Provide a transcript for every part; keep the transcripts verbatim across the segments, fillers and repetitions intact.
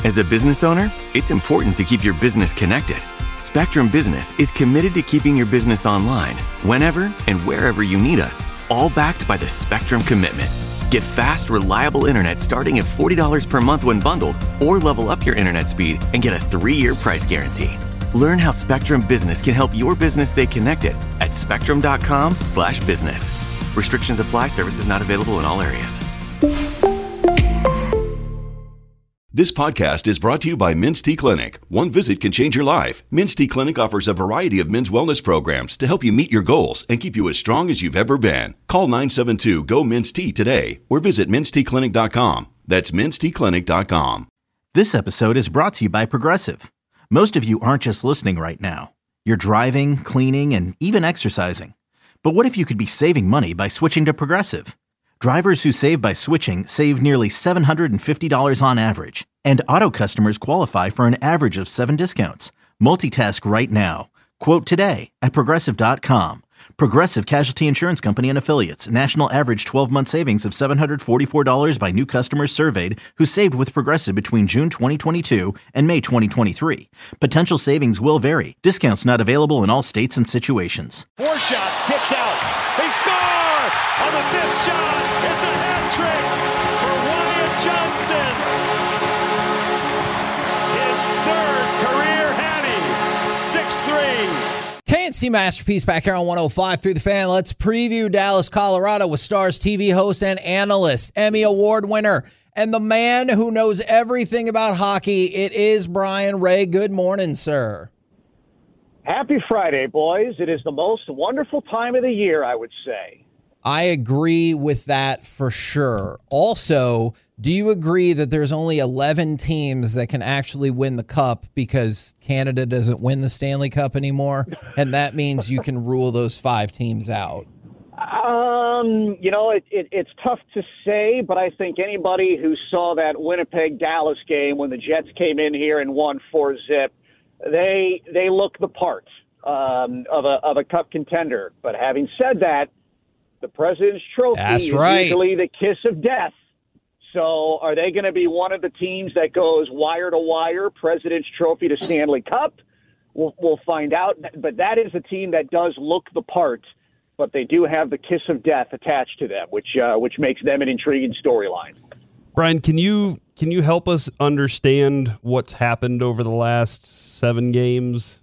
As a business owner, it's important to keep your business connected. Spectrum Business is committed to keeping your business online whenever and wherever you need us, all backed by the Spectrum Commitment. Get fast, reliable internet starting at forty dollars per month when bundled, or level up your internet speed and get a three-year price guarantee. Learn how Spectrum Business can help your business stay connected at spectrum.com slash business. Restrictions apply. Services not available in all areas. This podcast is brought to you by Men's T Clinic. One visit can change your life. Men's T Clinic offers a variety of men's wellness programs to help you meet your goals and keep you as strong as you've ever been. Call nine seven two, G O, Men's T today or visit mens t clinic dot com. That's mens t clinic dot com. This episode is brought to you by Progressive. Most of you aren't just listening right now. You're driving, cleaning, and even exercising. But what if you could be saving money by switching to Progressive? Drivers who save by switching save nearly seven hundred fifty dollars on average, and auto customers qualify for an average of seven discounts. Multitask right now. Quote today at progressive dot com. Progressive Casualty Insurance Company and Affiliates. National average twelve-month savings of seven hundred forty-four dollars by new customers surveyed who saved with Progressive between June twenty twenty-two and May twenty twenty-three. Potential savings will vary. Discounts not available in all states and situations. Four shots kicked out. They score on the fifth shot. It's a hat trick for Wyatt Johnston. His third career hattie. six three. K and C Masterpiece back here on one oh five through the Fan. Let's preview Dallas, Colorado with Stars T V host and analyst, Emmy Award winner, and the man who knows everything about hockey. It is Brian Ray. Good morning, sir. Happy Friday, boys. It is the most wonderful time of the year, I would say. I agree with that for sure. Also, do you agree that there's only eleven teams that can actually win the Cup because Canada doesn't win the Stanley Cup anymore? And that means you can rule those five teams out. Um, you know, it, it, it's tough to say, but I think anybody who saw that Winnipeg-Dallas game when the Jets came in here and won four zip, they they look the part um, of a of a Cup contender. But having said that, the President's Trophy That's is right. usually the kiss of death. So are they going to be one of the teams that goes wire to wire, President's Trophy to Stanley Cup? We'll, we'll find out. But that is a team that does look the part, but they do have the kiss of death attached to them, which uh, which makes them an intriguing storyline. Brian, can you can you help us understand what's happened over the last seven games?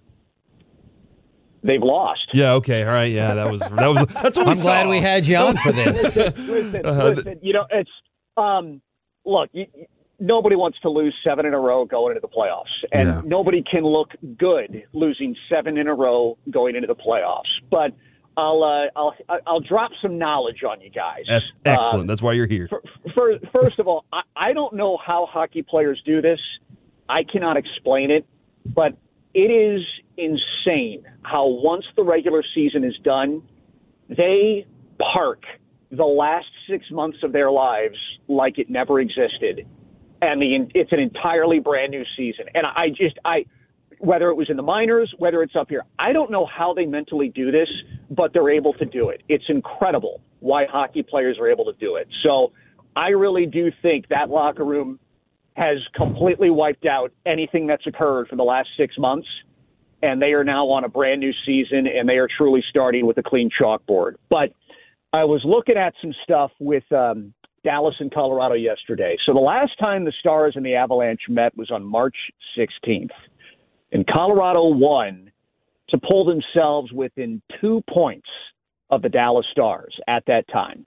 They've lost. Yeah. Okay. All right. Yeah. That was that was. That's what we I'm saw. glad we had you on for this. listen, Uh, listen, you know, it's um, look. You, nobody wants to lose seven in a row going into the playoffs, and Yeah. nobody can look good losing seven in a row going into the playoffs. But I'll uh, I'll I'll drop some knowledge on you guys. That's excellent. Uh, That's why you're here. For, for, first of all, I, I don't know how hockey players do this. I cannot explain it, but it is insane how once the regular season is done, they park the last six months of their lives like it never existed. And the, it's an entirely brand new season. And I just, I, whether it was in the minors, whether it's up here, I don't know how they mentally do this, but they're able to do it. It's incredible why hockey players are able to do it. So I really do think that locker room has completely wiped out anything that's occurred for the last six months. And they are now on a brand new season, and they are truly starting with a clean chalkboard. But I was looking at some stuff with um, Dallas and Colorado yesterday. So the last time the Stars and the Avalanche met was on March sixteenth. And Colorado won to pull themselves within two points of the Dallas Stars at that time.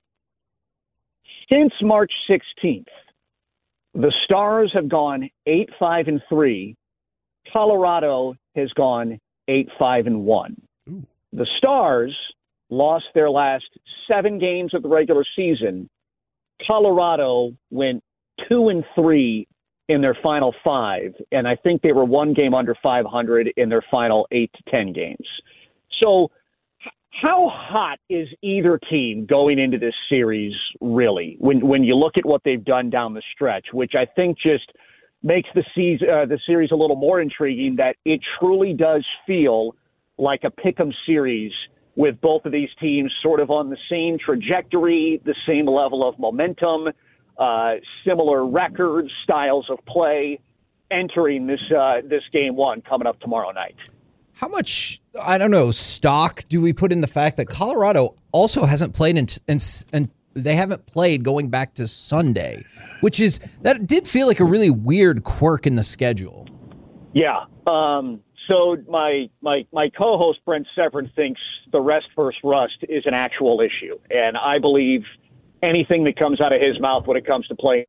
Since March sixteenth, the Stars have gone eight five and three. Colorado has gone eight five and one. Ooh. The Stars lost their last seven games of the regular season. Colorado went two and three in their final five, and I think they were one game under five hundred in their final eight to ten games. So how hot is either team going into this series, really, when when you look at what they've done down the stretch, which I think just makes the season, uh, the series a little more intriguing, that it truly does feel like a pick'em series with both of these teams sort of on the same trajectory, the same level of momentum, uh, similar records, styles of play. entering this uh, this game one coming up tomorrow night. How much, I don't know, stock do we put in the fact that Colorado also hasn't played in, in, in they haven't played going back to Sunday, which is, that did feel like a really weird quirk in the schedule. Yeah. Um, so my, my, my co-host Brent Severin thinks the rest versus rust is an actual issue. And I believe anything that comes out of his mouth when it comes to playing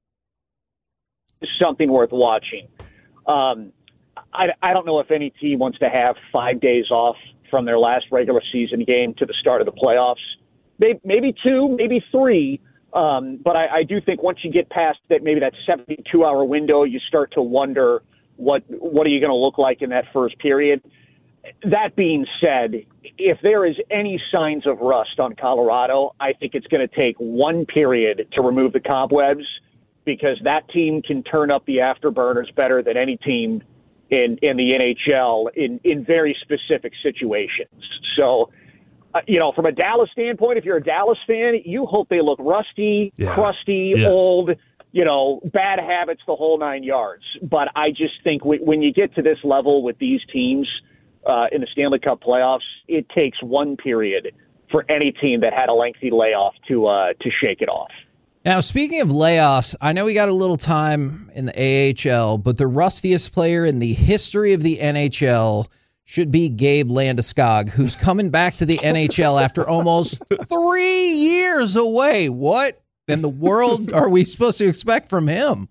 is something worth watching. Um, I, I don't know if any team wants to have five days off from their last regular season game to the start of the playoffs. Maybe, maybe two, maybe three. Um, but I, I do think once you get past that, maybe that seventy-two hour window, you start to wonder what what are you going to look like in that first period. That being said, if there is any signs of rust on Colorado, I think it's going to take one period to remove the cobwebs, because that team can turn up the afterburners better than any team in, in the N H L in, in very specific situations. So, uh, you know, from a Dallas standpoint, if you're a Dallas fan, you hope they look rusty, yeah. crusty, yes. old, you know, bad habits, the whole nine yards. But I just think w- when you get to this level with these teams uh, in the Stanley Cup playoffs, it takes one period for any team that had a lengthy layoff to uh, to shake it off. Now, speaking of layoffs, I know we got a little time in the A H L, but the rustiest player in the history of the N H L should be Gabe Landeskog, who's coming back to the N H L after almost three years away. What in the world are we supposed to expect from him?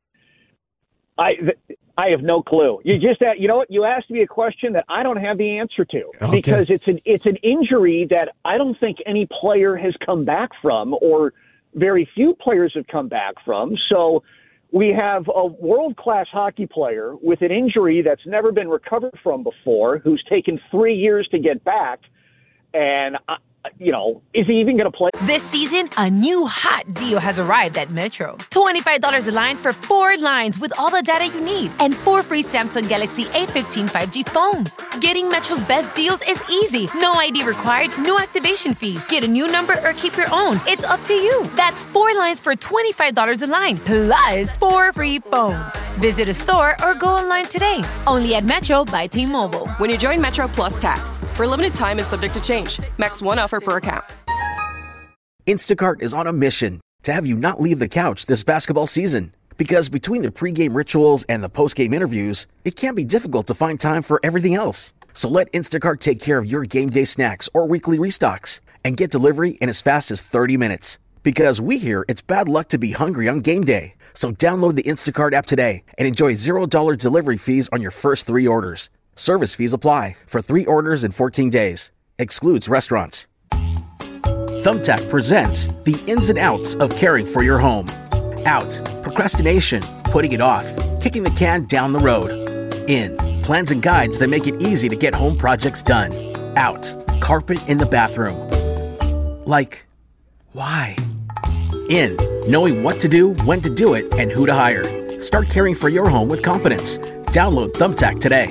I I have no clue. You just you know what? You asked me a question that I don't have the answer to, okay. because it's an it's an injury that I don't think any player has come back from, or very few players have come back from. So we have a world-class hockey player with an injury that's never been recovered from before, who's taken three years to get back. And, uh, you know, is he even going to play? This season, a new hot deal has arrived at Metro. twenty-five dollars a line for four lines with all the data you need, and four free Samsung Galaxy A fifteen five G phones. Getting Metro's best deals is easy. No I D required, no activation fees. Get a new number or keep your own. It's up to you. That's four lines for twenty-five dollars a line, plus four free phones. Visit a store or go online today. Only at Metro by T-Mobile. When you join Metro Plus Tax, for a limited time and subject to change. Max one offer per account. Instacart is on a mission to have you not leave the couch this basketball season. Because between the pregame rituals and the postgame interviews, it can be difficult to find time for everything else. So let Instacart take care of your game day snacks or weekly restocks and get delivery in as fast as thirty minutes. Because we hear it's bad luck to be hungry on game day. So download the Instacart app today and enjoy zero dollars delivery fees on your first three orders. Service fees apply for three orders in fourteen days. Excludes restaurants. Thumbtack presents the ins and outs of caring for your home. Out, procrastination, putting it off, kicking the can down the road. In, plans and guides that make it easy to get home projects done. Out, carpet in the bathroom. Like, why? In, knowing what to do, when to do it, and who to hire. Start caring for your home with confidence. Download Thumbtack today.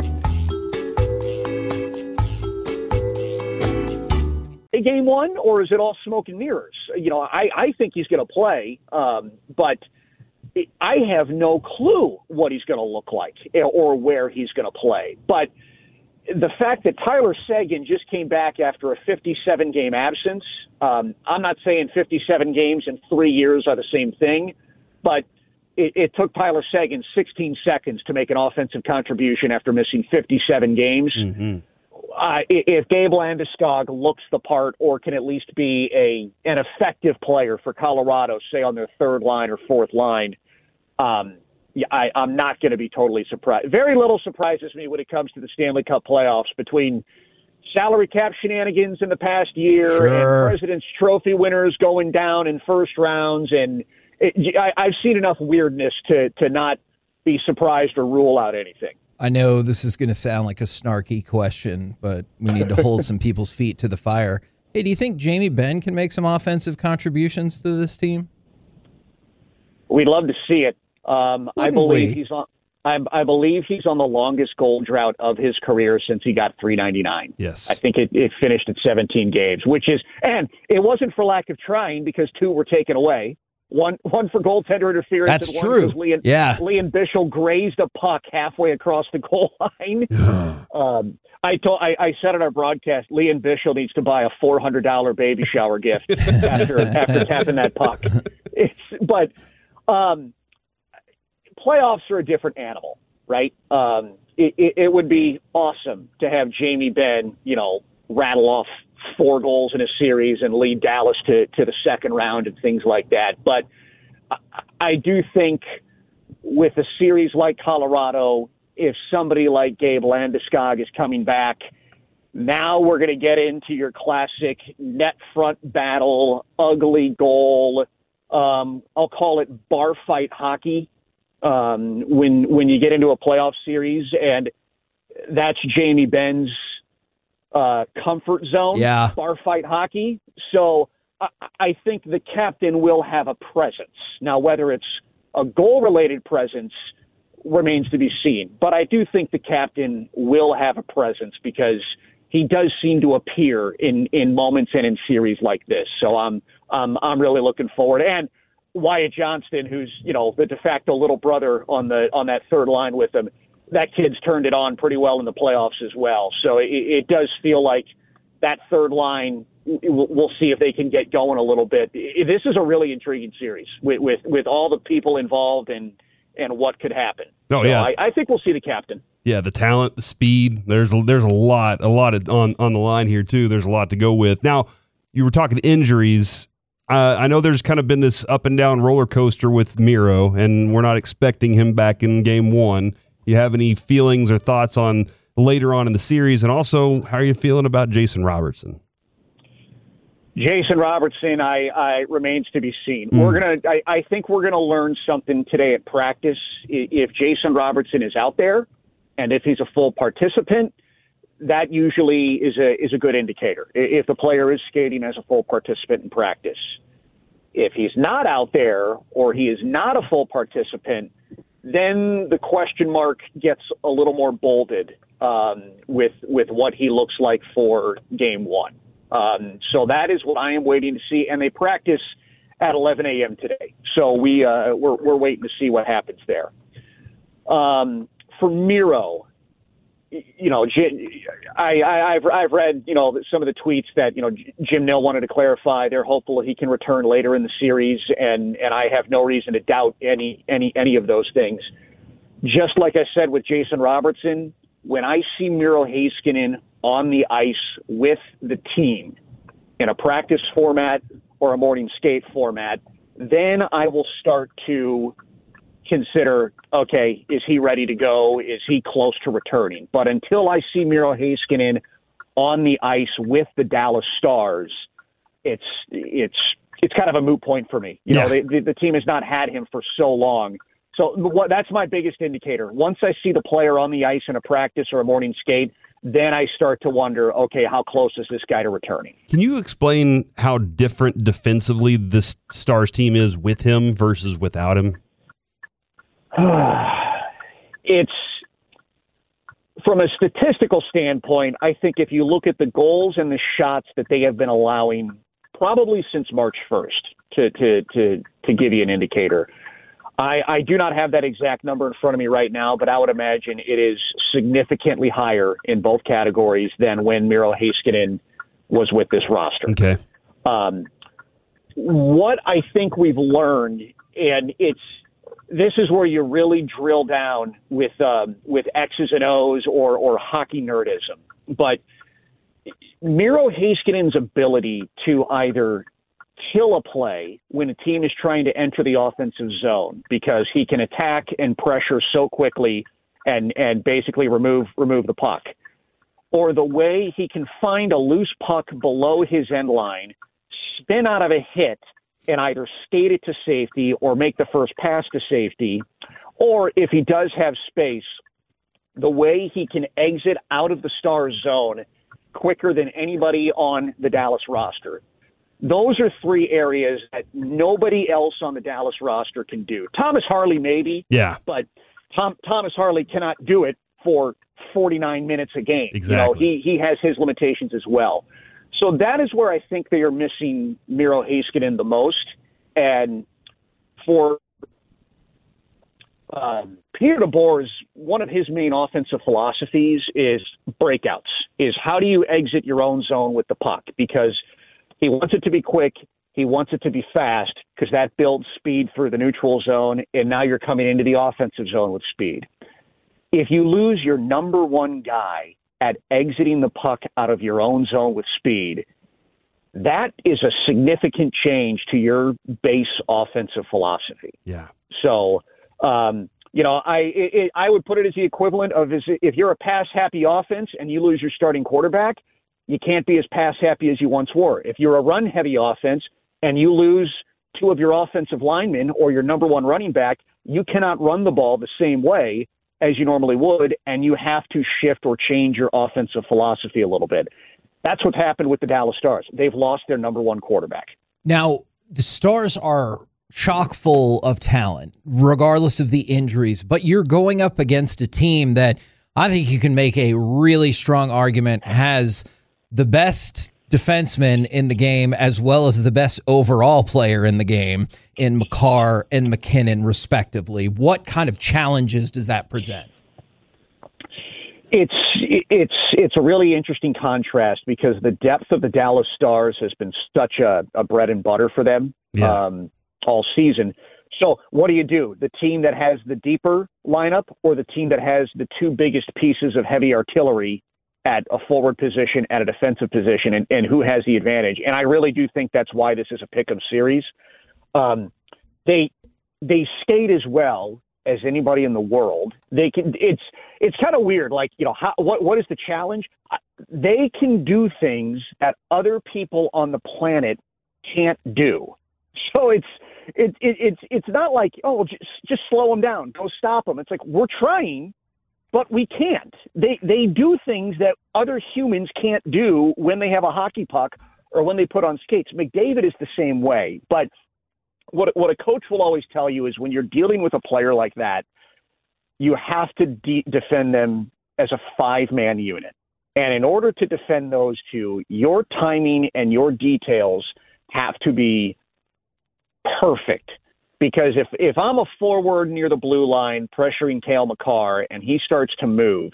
Game one, or is it all smoke and mirrors? You know, I, I think he's going to play, um, but it, I have no clue what he's going to look like or where he's going to play. But the fact that Tyler Seguin just came back after a fifty-seven game absence, um, I'm not saying fifty-seven games in three years are the same thing, but it, it took Tyler Seguin sixteen seconds to make an offensive contribution after missing fifty-seven games. Mm-hmm. Uh, if Gabe Landeskog looks the part, or can at least be a an effective player for Colorado, say on their third line or fourth line, um, yeah, I, I'm not going to be totally surprised. Very little surprises me when it comes to the Stanley Cup playoffs, between salary cap shenanigans in the past year sure. and President's Trophy winners going down in first rounds. And it, I, I've seen enough weirdness to, to not be surprised or rule out anything. I know this is going to sound like a snarky question, but we need to hold some people's feet to the fire. Hey, do you think Jamie Benn can make some offensive contributions to this team? We'd love to see it. Um, I believe we? he's on. I, I believe he's on the longest goal drought of his career since he got three ninety-nine. Yes, I think it, it finished at seventeen games, which is, and it wasn't for lack of trying, because two were taken away One one for goaltender interference. That's and one true. because Liam, Yeah. Liam Bichel grazed a puck halfway across the goal line. um, I told I, I said on our broadcast, Liam Bichel needs to buy a four hundred dollar baby shower gift after after tapping that puck. It's, but um, playoffs are a different animal, right? Um, it, it, it would be awesome to have Jamie Benn, you know, rattle off four goals in a series and lead Dallas to, to the second round and things like that. But I, I do think with a series like Colorado, if somebody like Gabe Landeskog is coming back, now we're going to get into your classic net front battle, ugly goal. Um, I'll call it bar fight hockey um, when when you get into a playoff series, and that's Jamie Benn's Uh, comfort zone, yeah. bar fight hockey. So I, I think the captain will have a presence. Now, whether it's a goal-related presence remains to be seen. But I do think the captain will have a presence because he does seem to appear in, in moments and in series like this. So I'm um, I'm really looking forward. And Wyatt Johnston, who's you know the de facto little brother on the on that third line with him. That kid's turned it on pretty well in the playoffs as well. So it, it does feel like that third line, we'll see if they can get going a little bit. This is a really intriguing series with, with, with all the people involved and, and what could happen. Oh, so yeah. I, I think we'll see the captain. Yeah, the talent, the speed. There's there's a lot, a lot of, on, on the line here, too. There's a lot to go with. Now, you were talking injuries. Uh, I know there's kind of been this up and down roller coaster with Miro, and we're not expecting him back in game one. You have any feelings or thoughts on later on in the series? And also, how are you feeling about Jason Robertson? Jason Robertson, I, I remains to be seen. Mm. We're gonna, I, I think we're gonna learn something today at practice. If Jason Robertson is out there, and if he's a full participant, that usually is a is a good indicator. If the player is skating as a full participant in practice, if he's not out there or he is not a full participant, then the question mark gets a little more bolded um, with with what he looks like for game one. Um, so that is what I am waiting to see. And they practice at eleven a.m. today. So we, uh, we're, we're waiting to see what happens there. Um, for Miro, you know, I, I, I've, I've read, you know, some of the tweets that, you know, Jim Nill wanted to clarify. They're hopeful he can return later in the series, and, and I have no reason to doubt any, any, any of those things. Just like I said with Jason Robertson, when I see Miro Heiskanen on the ice with the team in a practice format or a morning skate format, then I will start to consider, okay, is he ready to go? Is he close to returning? But until I see Miro Heiskanen on the ice with the Dallas Stars, it's it's it's kind of a moot point for me. You yeah. know, they, the, the team has not had him for so long. So what, that's my biggest indicator. Once I see the player on the ice in a practice or a morning skate, then I start to wonder, okay, how close is this guy to returning? Can you explain how different defensively this Stars team is with him versus without him? It's from a statistical standpoint, I think if you look at the goals and the shots that they have been allowing probably since March first, to to to, to give you an indicator, I, I do not have that exact number in front of me right now, but I would imagine it is significantly higher in both categories than when Miro Heiskanen was with this roster. Okay. Um, what I think we've learned, and it's this is where you really drill down with um, with X's and O's or or hockey nerdism. But Miro Heiskanen's ability to either kill a play when a team is trying to enter the offensive zone because he can attack and pressure so quickly and and basically remove remove the puck, or the way he can find a loose puck below his end line, spin out of a hit, and either skate it to safety or make the first pass to safety, or if he does have space, the way he can exit out of the Stars zone quicker than anybody on the Dallas roster. Those are three areas that nobody else on the Dallas roster can do. Thomas Harley maybe, yeah, but Tom, Thomas Harley cannot do it for forty-nine minutes a game. Exactly. You know, he, he has his limitations as well. So that is where I think they are missing Miro Heiskanen the most. And for um, Pierre DeBoer's, one of his main offensive philosophies is breakouts, is how do you exit your own zone with the puck? Because he wants it to be quick. He wants it to be fast because that builds speed through the neutral zone, and now you're coming into the offensive zone with speed. If you lose your number one guy at exiting the puck out of your own zone with speed, that is a significant change to your base offensive philosophy. Yeah. So, um, you know, I it, I would put it as the equivalent of is if you're a pass-happy offense and you lose your starting quarterback, you can't be as pass-happy as you once were. If you're a run-heavy offense and you lose two of your offensive linemen or your number one running back, you cannot run the ball the same way as you normally would, and you have to shift or change your offensive philosophy a little bit. That's what's happened with the Dallas Stars. They've lost their number one quarterback. Now, the Stars are chock full of talent, regardless of the injuries, but you're going up against a team that I think you can make a really strong argument has the best defenseman in the game as well as the best overall player in the game in Makar and McKinnon, respectively. What kind of challenges does that present? It's it's it's a really interesting contrast because the depth of the Dallas Stars has been such a, a bread and butter for them yeah. um, all season. So what do you do? The team that has the deeper lineup or the team that has the two biggest pieces of heavy artillery at a forward position, at a defensive position, and, and who has the advantage? And I really do think that's why this is a pick 'em series. Um, they they skate as well as anybody in the world. They can. It's it's kind of weird. Like, you know, how, what what is the challenge? They can do things that other people on the planet can't do. So it's it, it it's it's not like, oh, just just slow them down, go stop them. It's like, we're trying, but we can't. They they do things that other humans can't do when they have a hockey puck or when they put on skates. McDavid is the same way. But what what a coach will always tell you is when you're dealing with a player like that, you have to de- defend them as a five-man unit. And in order to defend those two, your timing and your details have to be perfect. Because if, if I'm a forward near the blue line pressuring Cale Makar and he starts to move,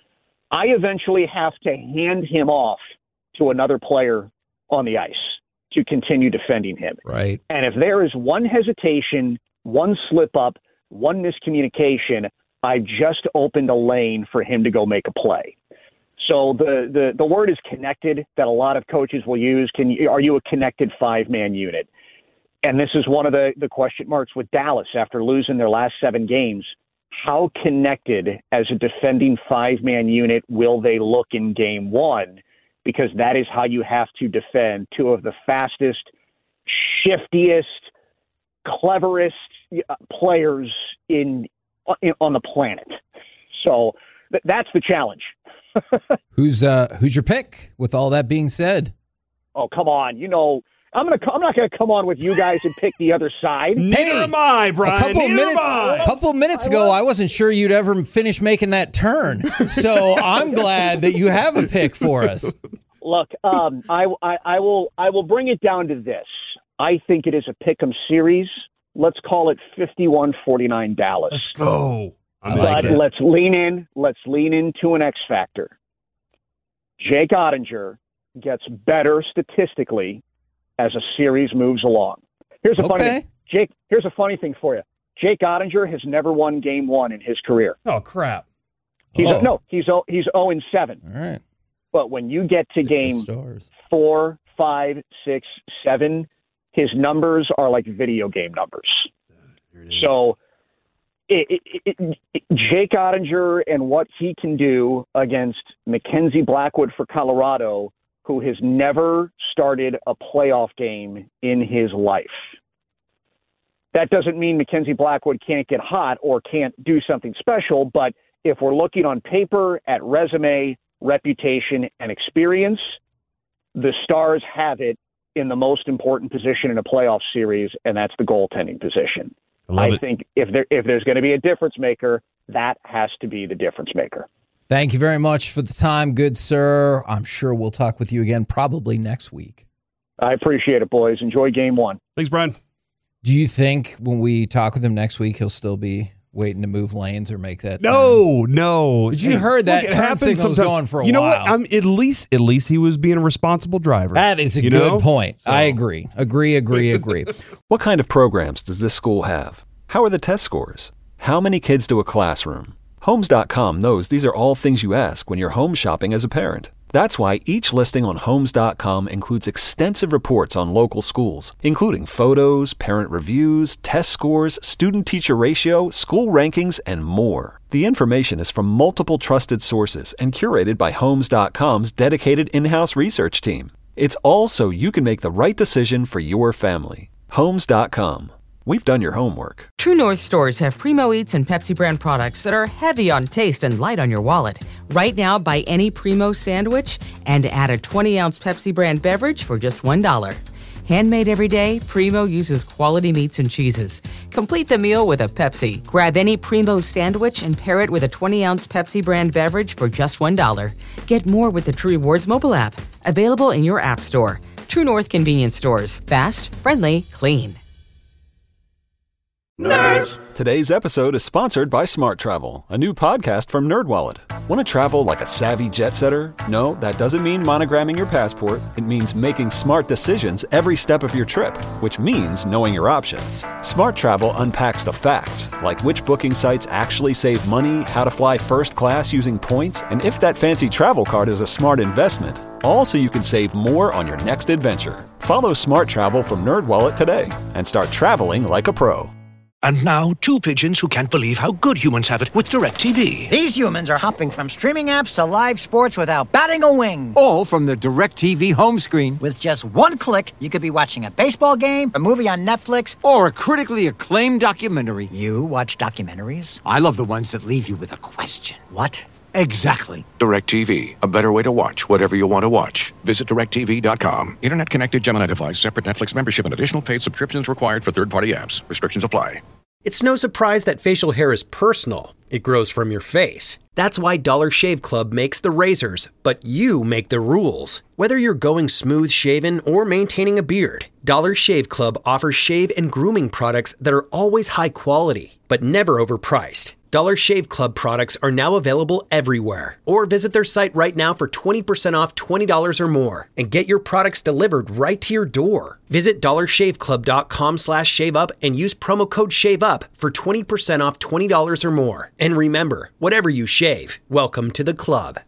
I eventually have to hand him off to another player on the ice to continue defending him. Right. And if there is one hesitation, one slip up, one miscommunication, I just opened a lane for him to go make a play. So the, the, the word is connected that a lot of coaches will use. Can you, are you a connected five-man unit? And this is one of the, the question marks with Dallas after losing their last seven games. How connected as a defending five-man unit will they look in game one? Because that is how you have to defend two of the fastest, shiftiest, cleverest players in, in on the planet. So th- that's the challenge. Who's uh, who's your pick? With all that being said, oh come on, you know. I'm gonna. I'm not gonna come on with you guys and pick the other side. Neither hey, am I, Brian. A couple Neither minutes, am I. a couple minutes ago, I wasn't sure you'd ever finish making that turn. So I'm glad that you have a pick for us. Look, um, I, I, I will. I will bring it down to this. I think it is a pick'em series. Let's call it fifty-one forty-nine Dallas. Let's go. I like but it. let's lean in. Let's lean into an X factor. Jake Ottinger gets better statistically as a series moves along. Here's a Okay. funny thing. Jake, here's a funny thing for you. Jake Ottinger has never won game one in his career. Oh, crap. He's Oh. no, he's oh, he's oh and seven. All right. But when you get to The game Stars. four, five, six, seven, his numbers are like video game numbers. So it, it, it, it, Jake Ottinger and what he can do against Mackenzie Blackwood for Colorado, who has never started a playoff game in his life. That doesn't mean Mackenzie Blackwood can't get hot or can't do something special, but if we're looking on paper at resume, reputation, and experience, the Stars have it in the most important position in a playoff series, and that's the goaltending position. I, I think if there if there's going to be a difference maker, that has to be the difference maker. Thank you very much for the time, good sir. I'm sure we'll talk with you again probably next week. I appreciate it, boys. Enjoy game one. Thanks, Brian. Do you think when we talk with him next week, he'll still be waiting to move lanes or make that? No, turn? no. But you hey, heard that look, turn signal was going for a you know while. What? I'm, at least, at least he was being a responsible driver. That is a you good know? point. So. I agree. Agree, agree, agree. What kind of programs does this school have? How are the test scores? How many kids do a classroom? Homes dot com knows these are all things you ask when you're home shopping as a parent. That's why each listing on Homes dot com includes extensive reports on local schools, including photos, parent reviews, test scores, student-teacher ratio, school rankings, and more. The information is from multiple trusted sources and curated by Homes dot com's dedicated in-house research team. It's all so you can make the right decision for your family. Homes dot com. We've done your homework. True North stores have Primo Eats and Pepsi brand products that are heavy on taste and light on your wallet. Right now, buy any Primo sandwich and add a twenty-ounce Pepsi brand beverage for just one dollar. Handmade every day, Primo uses quality meats and cheeses. Complete the meal with a Pepsi. Grab any Primo sandwich and pair it with a twenty-ounce Pepsi brand beverage for just one dollar. Get more with the True Rewards mobile app. Available in your app store. True North Convenience Stores. Fast, friendly, clean. Nerds! Today's episode is sponsored by Smart Travel, a new podcast from NerdWallet. Want to travel like a savvy jet setter? No, that doesn't mean monogramming your passport. It means making smart decisions every step of your trip, which means knowing your options. Smart Travel unpacks the facts, like which booking sites actually save money, how to fly first class using points, and if that fancy travel card is a smart investment. All so you can save more on your next adventure. Follow Smart Travel from NerdWallet today and start traveling like a pro. And now, two pigeons who can't believe how good humans have it with DirecTV. These humans are hopping from streaming apps to live sports without batting a wing. All from the DirecTV home screen. With just one click, you could be watching a baseball game, a movie on Netflix, or a critically acclaimed documentary. You watch documentaries? I love the ones that leave you with a question. What? Exactly. DirecTV, a better way to watch whatever you want to watch. Visit direct T V dot com. Internet connected Gemini device, separate Netflix membership, and additional paid subscriptions required for third-party apps. Restrictions apply. It's no surprise that facial hair is personal. It grows from your face. That's why Dollar Shave Club makes the razors, but you make the rules. Whether you're going smooth shaven or maintaining a beard, Dollar Shave Club offers shave and grooming products that are always high quality, but never overpriced. Dollar Shave Club products are now available everywhere. Or visit their site right now for twenty percent off twenty dollars or more and get your products delivered right to your door. Visit dollar shave club dot com slash shave up and use promo code SHAVEUP for twenty percent off twenty dollars or more. And remember, whatever you shave, welcome to the club.